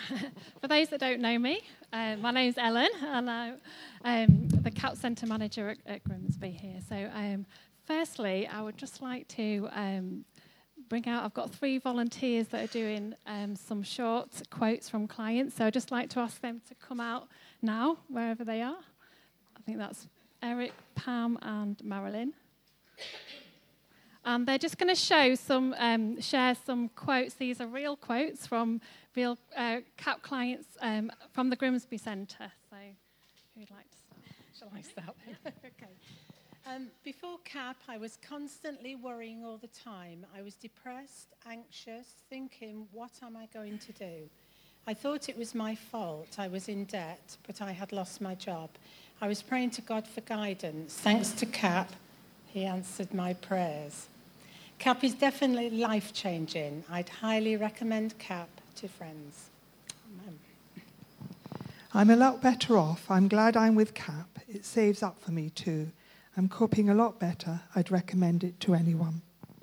For those that don't know me, my name's Ellen, and I'm the CAP Centre Manager at Grimsby here. So firstly, I would just like to bring out, I've got 3 volunteers that are doing some short quotes from clients. So I'd just like to ask them to come out now, wherever they are. I think that's Eric, Pam, and Marilyn. And they're just going to share some quotes. These are real quotes from real CAP clients from the Grimsby Centre. So who'd like to start? Shall I start? Okay. Before CAP, I was constantly worrying all the time. I was depressed, anxious, thinking, what am I going to do? I thought it was my fault. I was in debt, but I had lost my job. I was praying to God for guidance. Thanks to CAP, he answered my prayers. CAP is definitely life-changing. I'd highly recommend CAP to friends. Amen. I'm a lot better off. I'm glad I'm with CAP. It saves up for me too. I'm coping a lot better. I'd recommend it to anyone.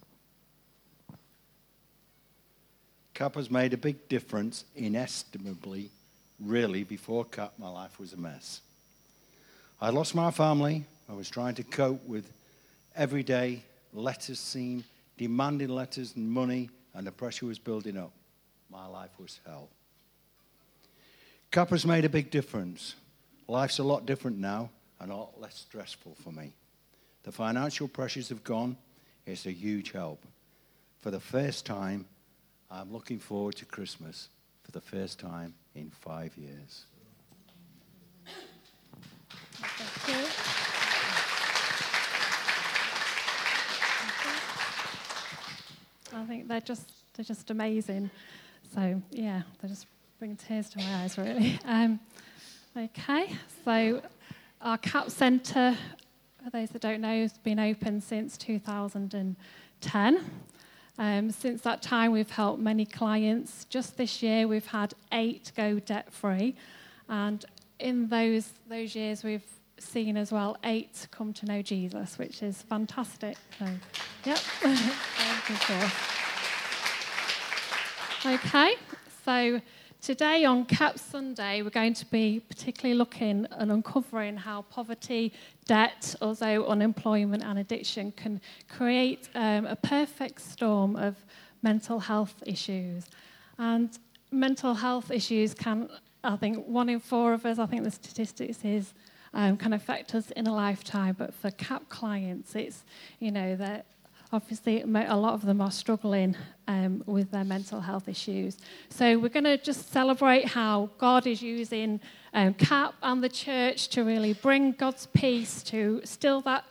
CAP has made a big difference, inestimably. Really, before CAP, my life was a mess. I lost my family. I was trying to cope with everyday letters seen, demanding letters and money, and the pressure was building up. My life was hell. CAP has made a big difference. Life's a lot different now and a lot less stressful for me. The financial pressures have gone. It's a huge help. For the first time, I'm looking forward to Christmas for the first time in 5 years. Thank you. I think they're just amazing. So yeah, they just bring tears to my eyes, really. Okay, so our CAP Centre, for those that don't know, has been open since 2010. Since that time, we've helped many clients. Just this year, we've had 8 go debt-free, and in those years, we've seen as well 8 come to know Jesus, which is fantastic. So, yep. Okay, so today on CAP Sunday, we're going to be particularly looking and uncovering how poverty, debt, also unemployment and addiction can create a perfect storm of mental health issues. And mental health issues can, I think, 1 in 4 of us, I think the statistics is, can affect us in a lifetime. But for CAP clients, it's, that obviously a lot of them are struggling with their mental health issues. So we're going to just celebrate how God is using CAP and the church to really bring God's peace, to still that,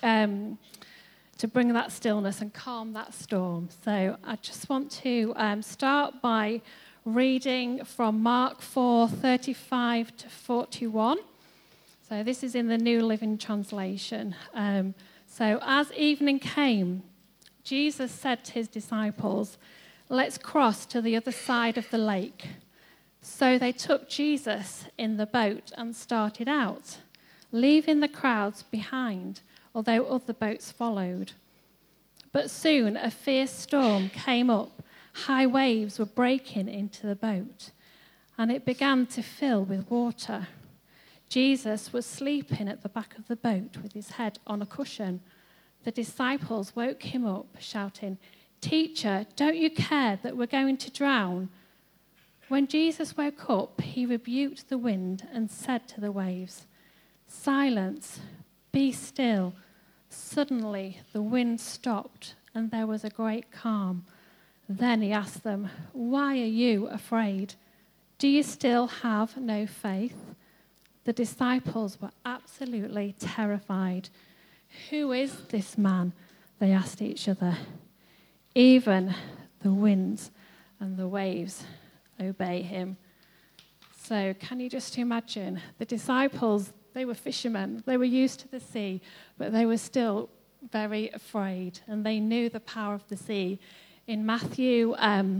to bring that stillness and calm that storm. So I just want to start by reading from Mark 4:35 to 41. So this is in the New Living Translation. So as evening came, Jesus said to his disciples, "Let's cross to the other side of the lake." So they took Jesus in the boat and started out, leaving the crowds behind, although other boats followed. But soon a fierce storm came up. High waves were breaking into the boat, and it began to fill with water. Jesus was sleeping at the back of the boat with his head on a cushion. The disciples woke him up, shouting, "Teacher, don't you care that we're going to drown?" When Jesus woke up, he rebuked the wind and said to the waves, "Silence, be still." Suddenly the wind stopped and there was a great calm. Then he asked them, "Why are you afraid? Do you still have no faith?" The disciples were absolutely terrified. "Who is this man?" they asked each other. "Even the winds and the waves obey him." So can you just imagine? The disciples, they were fishermen. They were used to the sea, but they were still very afraid, and they knew the power of the sea. In Matthew,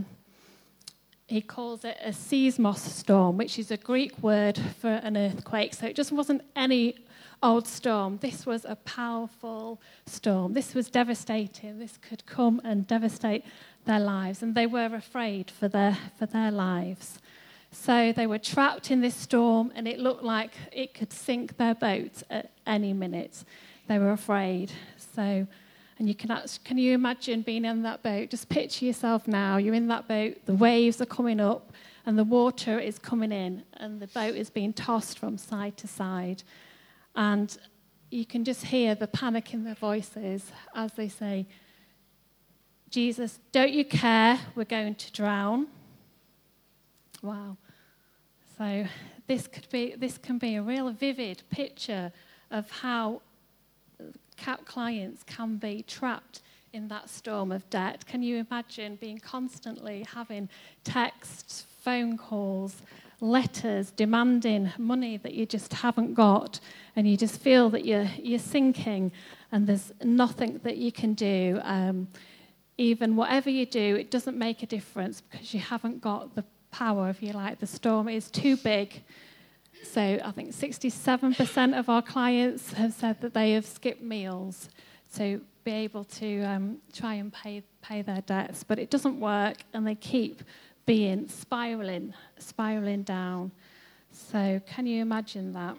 he calls it a seismos storm, which is a Greek word for an earthquake. So it just wasn't any old storm. This was a powerful storm. This was devastating. This could come and devastate their lives, and they were afraid for their lives. So they were trapped in this storm, and it looked like it could sink their boat at any minute. They were afraid. So, and can you imagine being in that boat? Just picture yourself now. You're in that boat, the waves are coming up, and the water is coming in, and the boat is being tossed from side to side. And you can just hear the panic in their voices as they say, Jesus, don't you care? We're going to drown. Wow. So this can be a real vivid picture of how CAP clients can be trapped in that storm of debt. Can you imagine being constantly having texts, phone calls, letters demanding money that you just haven't got, and you just feel that you're sinking and there's nothing that you can do. Even whatever you do, it doesn't make a difference because you haven't got the power, if you like. The storm is too big. So I think 67% of our clients have said that they have skipped meals to be able to try and pay their debts. But it doesn't work, and they keep being spiraling down. So can you imagine that?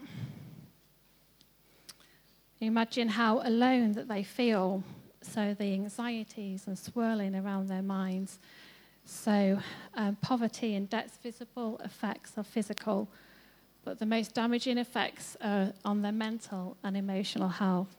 Can you imagine how alone that they feel? So the anxieties and swirling around their minds. So poverty and debt's visible effects are physical, but the most damaging effects are on their mental and emotional health.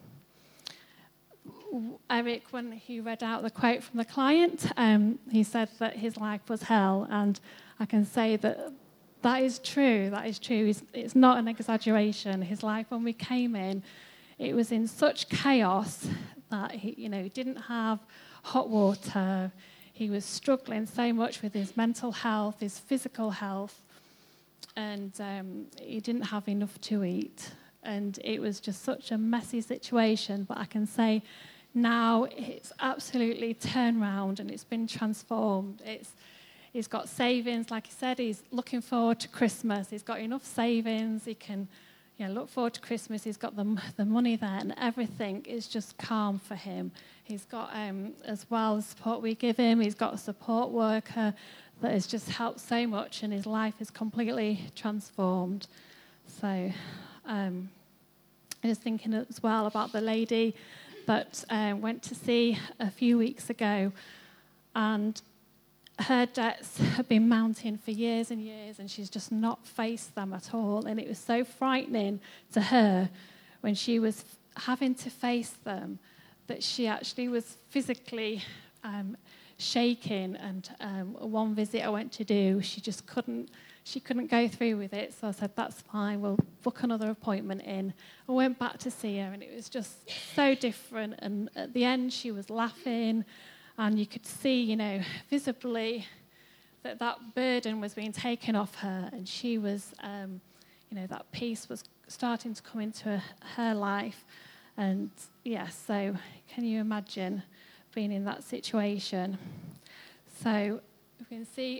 Eric, when he read out the quote from the client, he said that his life was hell, and I can say that is true. That is true. It's not an exaggeration. His life, when we came in, it was in such chaos that he didn't have hot water. He was struggling so much with his mental health, his physical health, and he didn't have enough to eat. And it was just such a messy situation. But I can say now it's absolutely turned round and it's been transformed. He's got savings, like he said. He's looking forward to Christmas. He's got enough savings. He can look forward to Christmas. He's got the money there, and everything is just calm for him. He's got, as well, the support we give him. He's got a support worker that has just helped so much, and his life is completely transformed. So I was thinking as well about the lady that went to see a few weeks ago, and her debts have been mounting for years and years, and she's just not faced them at all. And it was so frightening to her when she was having to face them that she actually was physically shaking. And one visit I went to do, she couldn't go through with it. So I said, that's fine, we'll book another appointment in. I went back to see her, and it was just so different. And at the end, she was laughing. And you could see, visibly that burden was being taken off her, and she was, that peace was starting to come into her life. And so can you imagine being in that situation? So we can see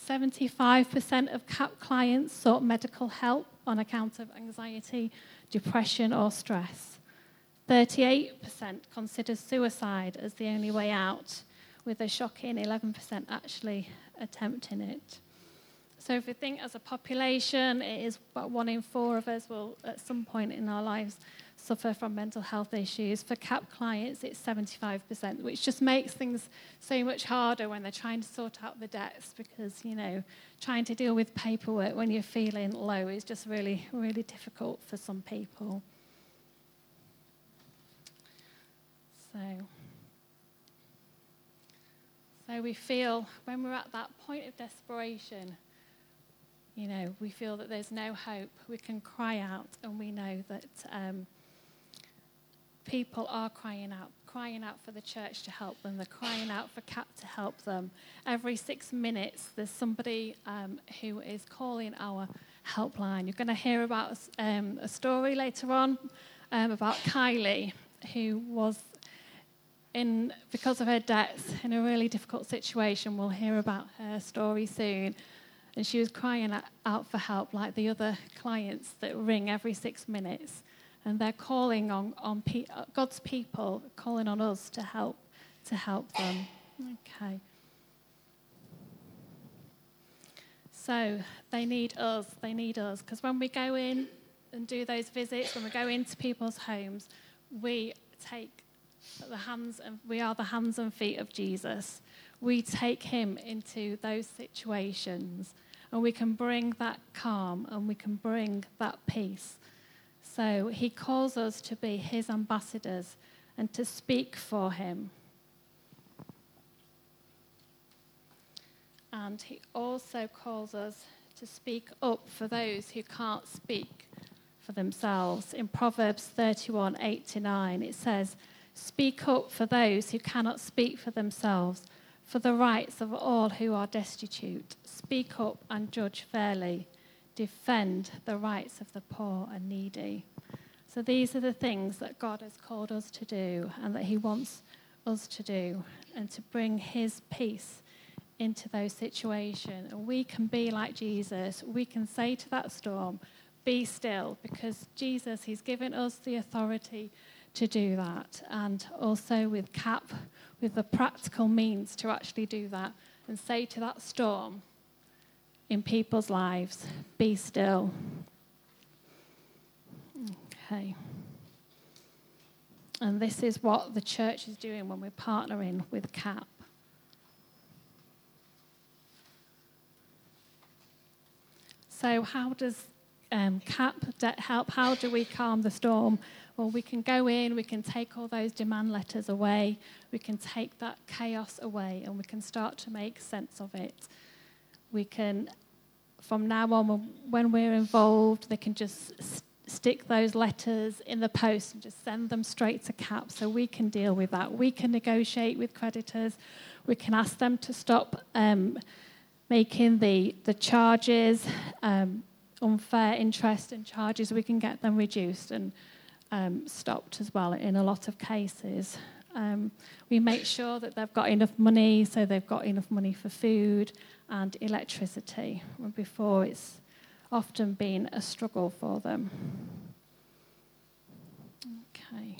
75% of CAP clients sought medical help on account of anxiety, depression, or stress. 38% considered suicide as the only way out, with a shocking 11% actually attempting it. So if we think as a population, it is about 1 in 4 of us will at some point in our lives suffer from mental health issues. For CAP clients, it's 75%, which just makes things so much harder when they're trying to sort out the debts, because, trying to deal with paperwork when you're feeling low is just really, really difficult for some people. So we feel, when we're at that point of desperation, we feel that there's no hope. We can cry out, and we know that people are crying out for the church to help them. They're crying out for CAP to help them. Every 6 minutes, there's somebody who is calling our helpline. You're going to hear about a story later on about Kylie, who was because of her debts, in a really difficult situation. We'll hear about her story soon. And she was crying out for help, like the other clients that ring every 6 minutes. And they're calling on God's people, calling on us to help them. Okay. So they need us, because when we go in and do those visits, when we go into people's homes, we are the hands and feet of Jesus. We take him into those situations, and we can bring that calm and we can bring that peace. So he calls us to be his ambassadors and to speak for him. And he also calls us to speak up for those who can't speak for themselves. In Proverbs 31, 8-9, it says, "Speak up for those who cannot speak for themselves, for the rights of all who are destitute. Speak up and judge fairly. Defend the rights of the poor and needy." So these are the things that God has called us to do and that he wants us to do, and to bring his peace into those situations. And we can be like Jesus. We can say to that storm, "Be still," because Jesus, he's given us the authority to do that. And also with CAP, with the practical means to actually do that and say to that storm in people's lives, "Be still." Okay. And this is what the church is doing when we're partnering with CAP. So how does CAP Debt help? How do we calm the storm? Well, we can go in, we can take all those demand letters away, we can take that chaos away, and we can start to make sense of it. We can, from now on, when we're involved, they can just stick those letters in the post and just send them straight to CAP, so we can deal with that. We can negotiate with creditors. We can ask them to stop making the charges, unfair interest and charges. We can get them reduced and stopped as well in a lot of cases. We make sure that they've got enough money, so they've got enough money for food and electricity. Before, it's often been a struggle for them. Okay.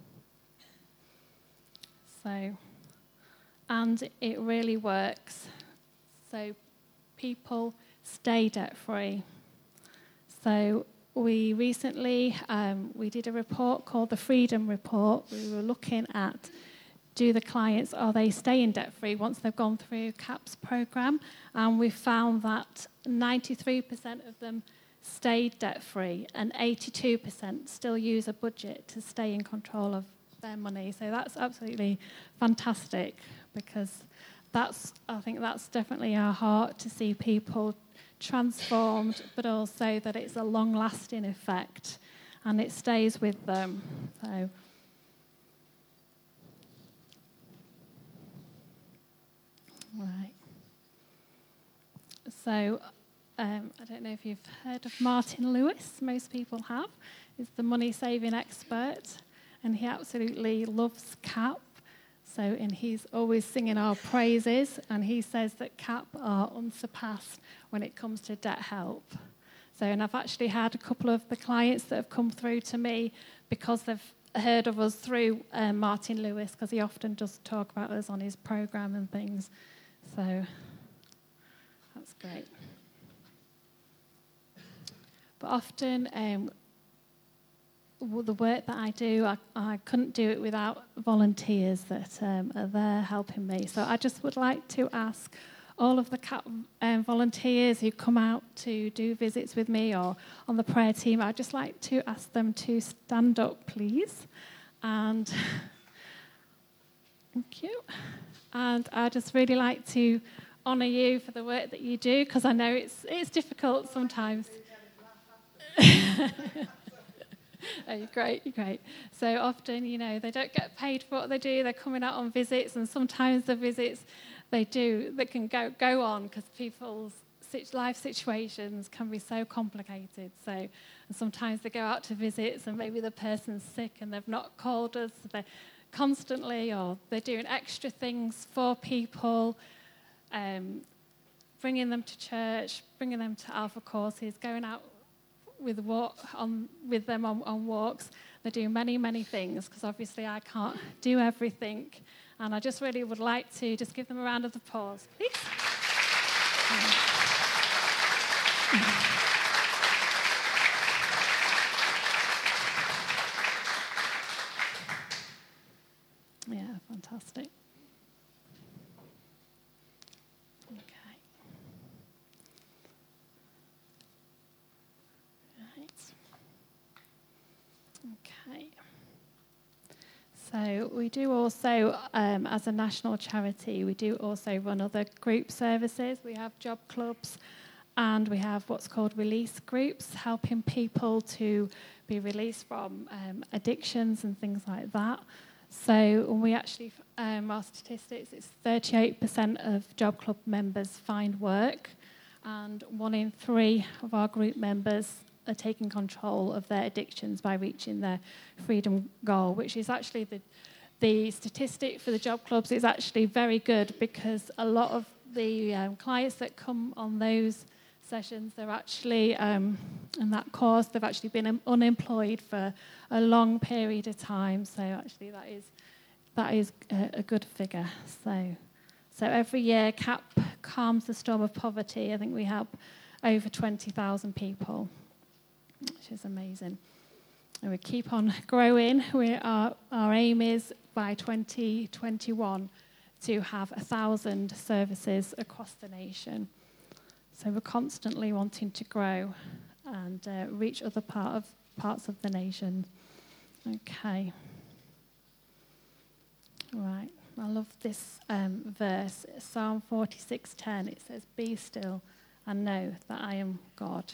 So, and it really works. So people stay debt-free. So we recently, we did a report called the Freedom Report. We were looking at, do the clients, are they staying debt-free once they've gone through CAP's program? And we found that 93% of them stayed debt-free and 82% still use a budget to stay in control of their money. So that's absolutely fantastic, because I think that's definitely our heart, to see people transformed, but also that it's a long-lasting effect and it stays with them. So, right. So, I don't know if you've heard of Martin Lewis. Most people have. He's the money-saving expert, and he absolutely loves CAP. So, and he's always singing our praises, and he says that CAP are unsurpassed when it comes to debt help. So, and I've actually had a couple of the clients that have come through to me because they've heard of us through Martin Lewis, because he often does talk about us on his program and things. So, that's great. But often, the work that I do, I couldn't do it without volunteers that are there helping me. So I just would like to ask all of the CAP volunteers who come out to do visits with me or on the prayer team, I'd just like to ask them to stand up, please. And thank you. And I'd just really like to honour you for the work that you do, because I know it's difficult sometimes. Oh, you're great. So often, they don't get paid for what they do. They're coming out on visits, and sometimes the visits they can go on because people's life situations can be so complicated. So, and sometimes they go out to visits, and maybe the person's sick, and they've not called us. So they're constantly, or they're doing extra things for people, bringing them to church, bringing them to Alpha courses, going out with them on walks. They do many things, because obviously I can't do everything, and I just really would like to just give them a round of applause, please. Yeah, fantastic. Okay. Right. Okay. So we do also, as a national charity, we do also run other group services. We have job clubs and we have what's called release groups, helping people to be released from addictions and things like that. So when we actually, our statistics, it's 38% of job club members find work, and 1 in 3 of our group members are taking control of their addictions by reaching their freedom goal, which is actually the statistic for the job clubs is actually very good, because a lot of the clients that come on those sessions, they're actually, in that course, they've actually been unemployed for a long period of time. So actually that is a good figure. So every year, CAP calms the storm of poverty. I think we help over 20,000 people, which is amazing. And we keep on growing. Our aim is by 2021 to have 1,000 services across the nation. So we're constantly wanting to grow and reach other parts of the nation. Okay. Right. I love this verse, Psalm 46:10. It says, "Be still and know that I am God."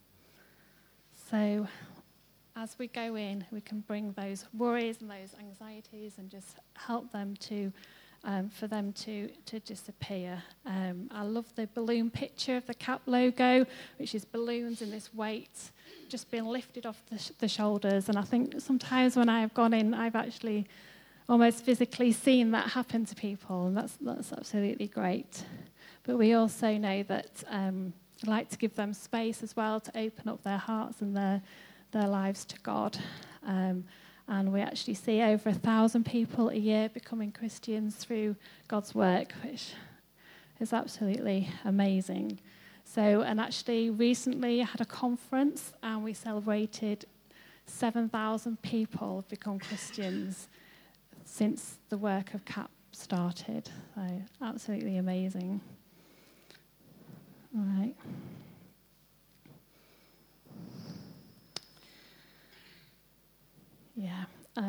So as we go in, we can bring those worries and those anxieties and just help them for them to disappear. I love the balloon picture of the CAP logo, which is balloons in this weight just being lifted off the shoulders. And I think sometimes when I have gone in, I've actually almost physically seen that happen to people, and that's absolutely great. But we also know that I like to give them space as well to open up their hearts and their lives to God. And we actually see over 1,000 people a year becoming Christians through God's work, which is absolutely amazing. And actually recently I had a conference and we celebrated 7,000 people have become Christians since the work of CAP started. So absolutely amazing. All right. Yeah.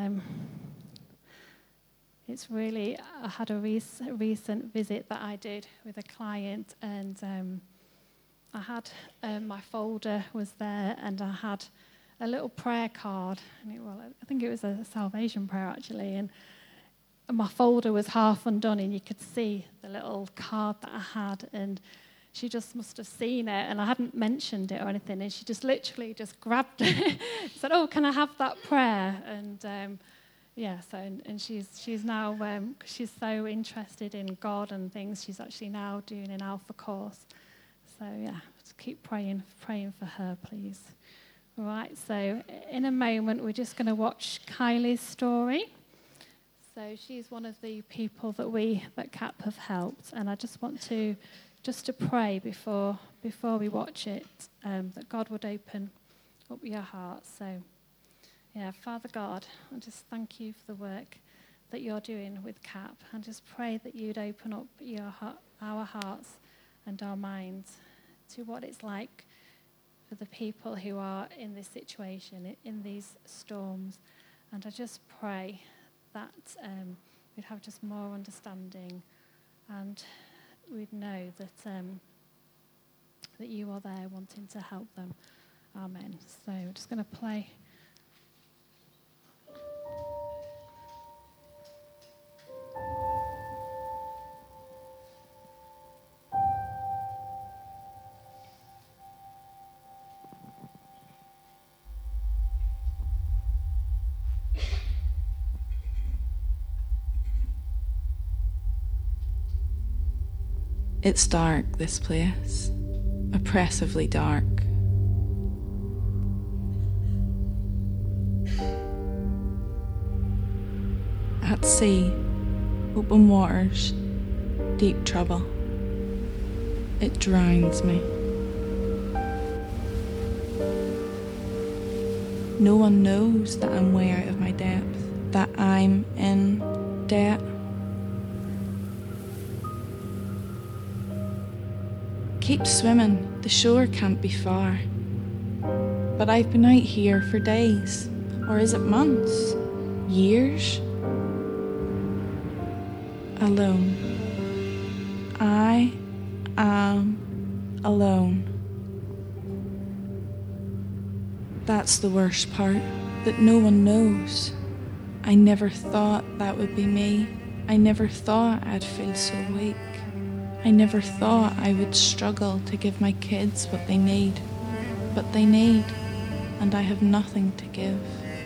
It's really, I had a recent visit that I did with a client, and I had, my folder was there, and I had a little prayer card, and I think it was a salvation prayer actually, and my folder was half undone, and you could see the little card that I had, and she just must have seen it, and I hadn't mentioned it or anything, and she just literally just grabbed it, said, "Oh, can I have that prayer?" And and she's now, she's so interested in God and things, she's actually now doing an Alpha course. So yeah, just keep praying for her, please. All right, so in a moment, we're just going to watch Kylie's story. So she's one of the people that CAP have helped, and I just want to pray before we watch it, that God would open up your heart. So, yeah, Father God, I just thank you for the work that you're doing with CAP, and just pray that you'd open up our hearts and our minds to what it's like for the people who are in this situation, in these storms. And I just pray that we'd have just more understanding, and we'd know that you are there wanting to help them. Amen. So we're just going to play. It's dark, this place, oppressively dark. At sea, open waters, deep trouble. It drowns me. No one knows that I'm way out of my depth, that I'm in debt. Keep swimming, the shore can't be far. But I've been out here for days, or is it months, years? Alone. I am alone. That's the worst part, that no one knows. I never thought that would be me. I never thought I'd feel so weak. I never thought I would struggle to give my kids what they need. But they need, and I have nothing to give.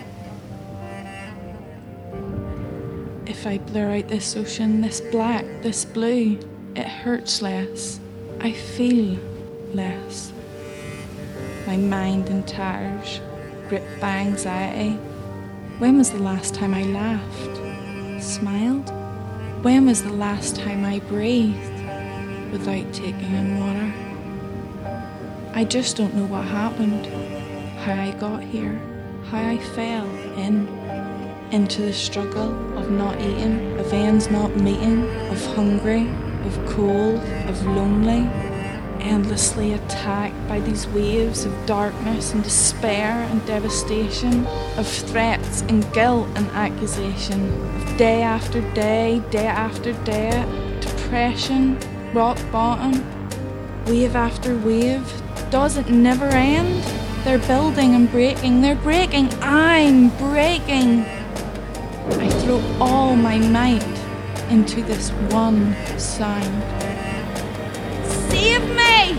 If I blur out this ocean, this black, this blue, it hurts less. I feel less. My mind in tatters, gripped by anxiety. When was the last time I laughed? Smiled? When was the last time I breathed without taking in water? I just don't know what happened, how I got here, how I fell into the struggle of not eating, of ends not meeting, of hungry, of cold, of lonely, endlessly attacked by these waves of darkness and despair and devastation, of threats and guilt and accusation, of day after day after day, depression, rock bottom, wave after wave. Does it never end? They're building and breaking, they're breaking, I'm breaking. I throw all my might into this one sound. Save me!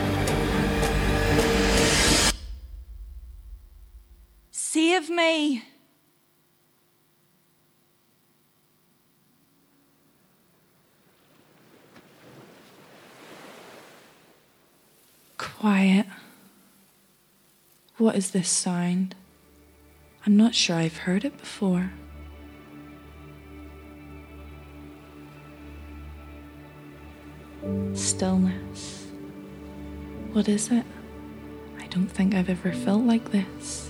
Save me! Quiet. What is this sound? I'm not sure I've heard it before. Stillness. What is it? I don't think I've ever felt like this.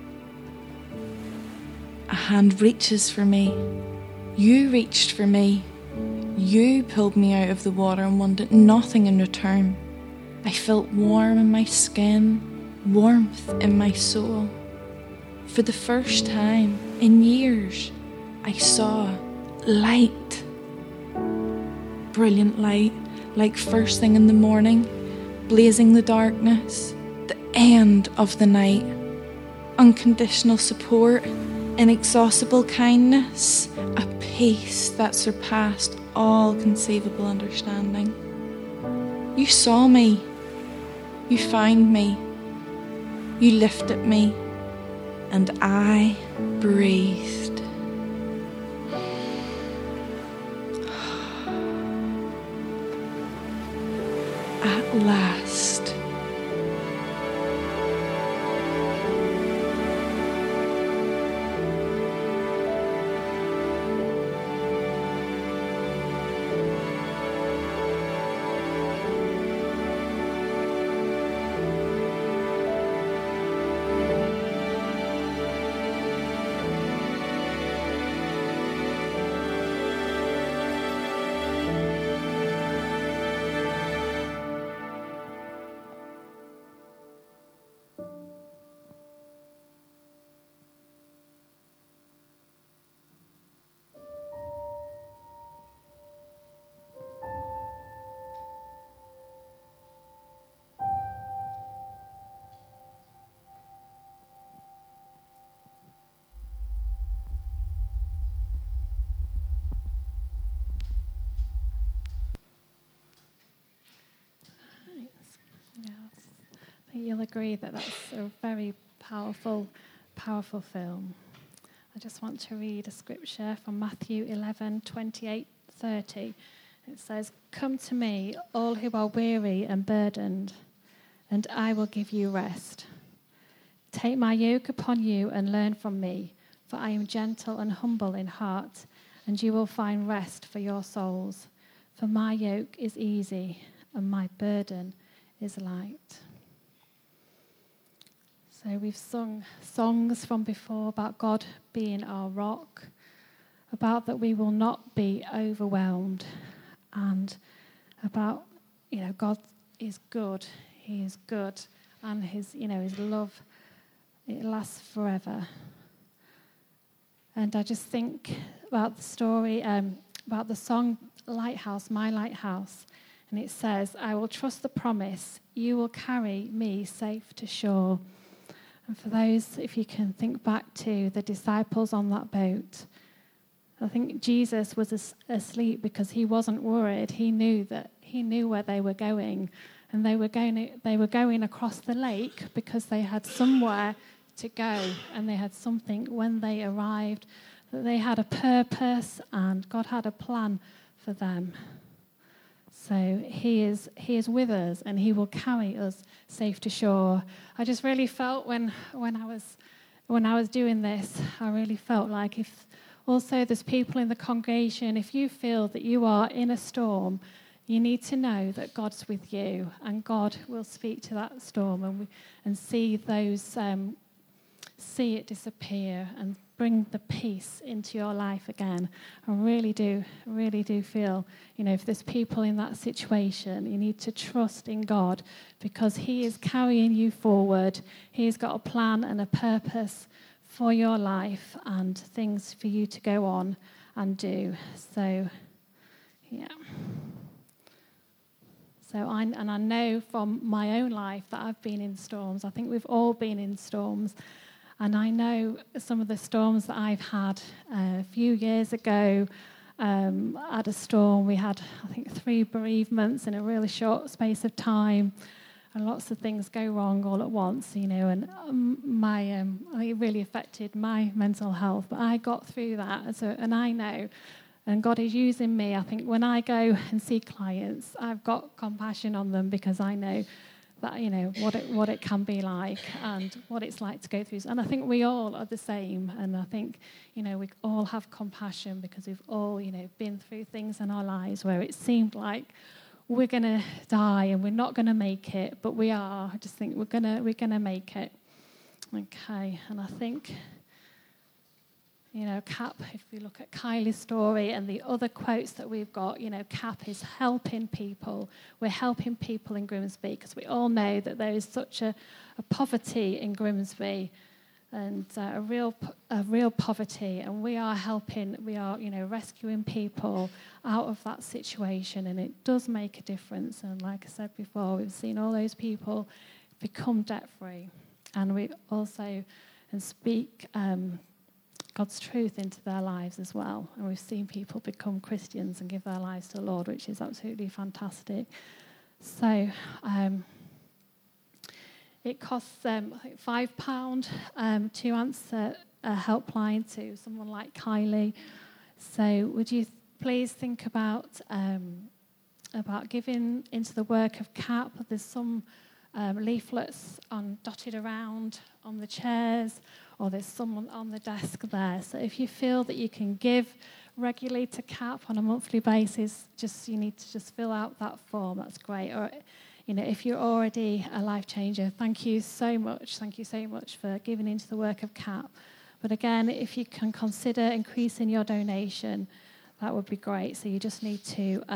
A hand reaches for me. You reached for me. You pulled me out of the water and wanted nothing in return. I felt warm in my skin, warmth in my soul. For the first time in years, I saw light. Brilliant light, like first thing in the morning, blazing the darkness, the end of the night. Unconditional support, inexhaustible kindness, a peace that surpassed all conceivable understanding. You saw me. You found me. You lifted me. And I breathed. At last. You'll agree that that's a very powerful film. I just want to read a scripture from Matthew 11:28-30. It says, "Come to me, all who are weary and burdened, and I will give you rest. Take my yoke upon you and learn from me, for I am gentle and humble in heart, and you will find rest for your souls. For my yoke is easy and my burden is light." So we've sung songs from before about God being our rock, about that we will not be overwhelmed, and about, God is good. He is good, and his love, it lasts forever. And I just think about the story, about the song Lighthouse, My Lighthouse. And it says, I will trust the promise, you will carry me safe to shore. And for those, if you can think back to the disciples on that boat, I think Jesus was asleep because he wasn't worried. He knew where they were going. And they were going across the lake because they had somewhere to go, and they had something when they arrived, that they had a purpose and God had a plan for them. So he is with us, and he will carry us safe to shore. I just really felt when I was doing this, I really felt like if also there's people in the congregation, if you feel that you are in a storm, you need to know that God's with you, and God will speak to that storm and see it disappear and bring the peace into your life again. I really do feel, if there's people in that situation, you need to trust in God, because he is carrying you forward. He's got a plan and a purpose for your life and things for you to go on and do. So, yeah. So I know from my own life that I've been in storms. I think we've all been in storms. And I know some of the storms that I've had. A few years ago, I had a storm. We had, I think, 3 bereavements in a really short space of time. And lots of things go wrong all at once, and it really affected my mental health. But I got through that, and I know. And God is using me. I think when I go and see clients, I've got compassion on them, because I know that, what it can be like and what it's like to go through. And I think we all are the same. And I think, we all have compassion, because we've all, been through things in our lives where it seemed like we're going to die and we're not going to make it, but we are. I just think we're going to make it. Okay, and I think, Cap, if we look at Kylie's story and the other quotes that we've got, Cap is helping people. We're helping people in Grimsby, because we all know that there is such a poverty in Grimsby, and a real poverty, and we are helping, rescuing people out of that situation, and it does make a difference. And like I said before, we've seen all those people become debt-free, and we also speak God's truth into their lives as well. And we've seen people become Christians and give their lives to the Lord, which is absolutely fantastic. So it costs, I think, £5 to answer a helpline to someone like Kylie. So would you please think about giving into the work of CAP? There's some leaflets dotted around on the chairs, or there's someone on the desk there. So if you feel that you can give regularly to CAP on a monthly basis, you need to just fill out that form. That's great. Or, if you're already a life changer, thank you so much. Thank you so much for giving into the work of CAP. But again, if you can consider increasing your donation, that would be great. So you just need to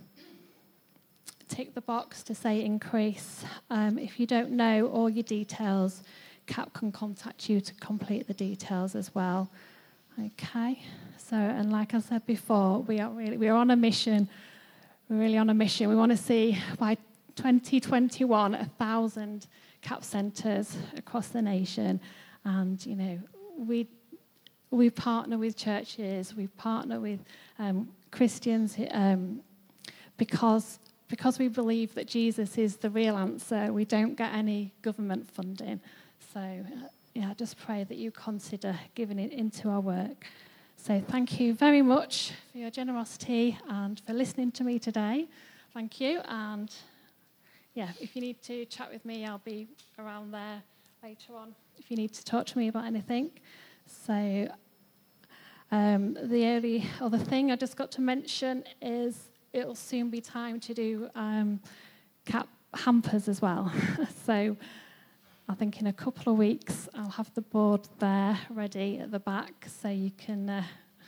tick the box to say increase. If you don't know all your details, CAP can contact you to complete the details as well. Okay. So, and like I said before, we are on a mission. We're really on a mission. We want to see by 2021 1,000 CAP centres across the nation, and we partner with churches, we partner with Christians because we believe that Jesus is the real answer. We don't get any government funding. So, just pray that you consider giving it into our work. So thank you very much for your generosity and for listening to me today. Thank you. And, if you need to chat with me, I'll be around there later on if you need to talk to me about anything. So the only other thing I just got to mention is it'll soon be time to do CAP hampers as well. So I think in a couple of weeks I'll have the board there ready at the back so you can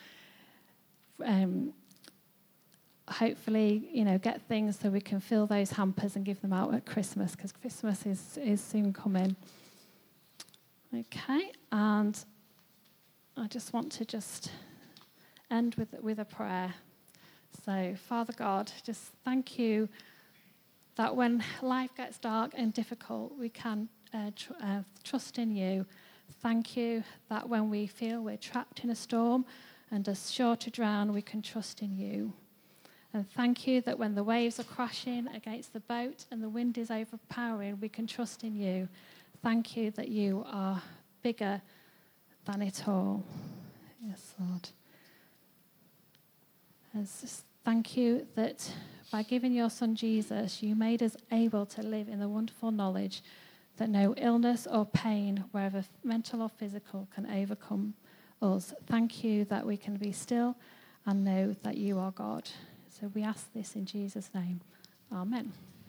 hopefully, get things so we can fill those hampers and give them out at Christmas, because Christmas is soon coming. Okay, and I just want to end with a prayer. So, Father God, just thank you that when life gets dark and difficult, we can trust in you. Thank you that when we feel we're trapped in a storm and are sure to drown, we can trust in you. And thank you that when the waves are crashing against the boat and the wind is overpowering, we can trust in you. Thank you that you are bigger than it all. Yes, Lord. Thank you that by giving your Son Jesus, you made us able to live in the wonderful knowledge that no illness or pain, whether mental or physical, can overcome us. Thank you that we can be still and know that you are God. So we ask this in Jesus' name. Amen.